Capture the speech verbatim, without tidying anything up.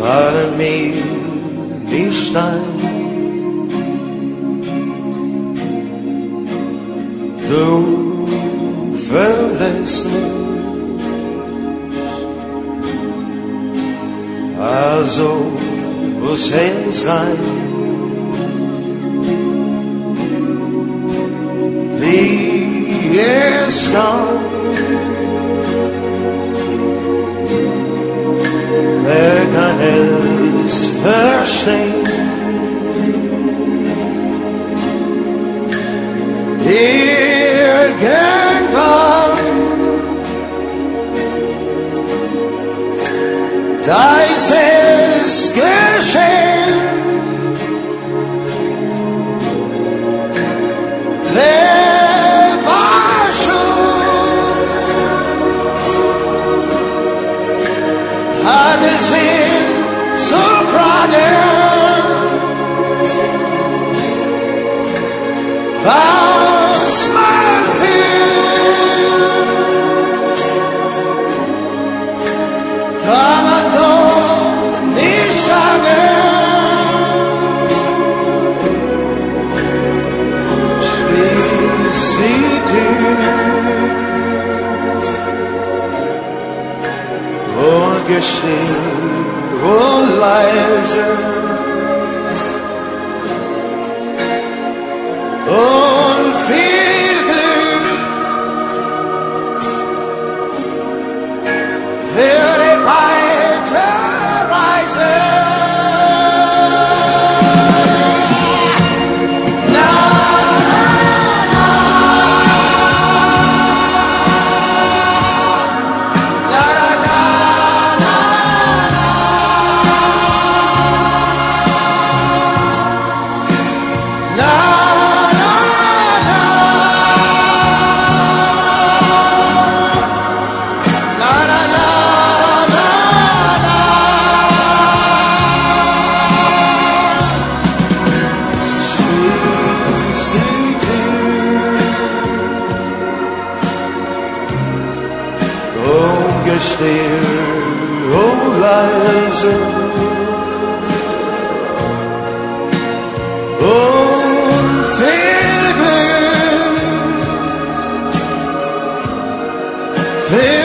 fallen mir nicht ein. Du verlässt mich, also muss es sein. Wie es kommt, wer kann es verstehen? Irgendwann, da ist es geschehen. Wer war schon, hat es ihn zu fragen, was man fühlt, kann man doch nicht sagen. Schließ die Tür und gesteh und leise und viel Glück für die weite Reise. Na, na, na, na, na, na, na. Still und leise und viel Glück.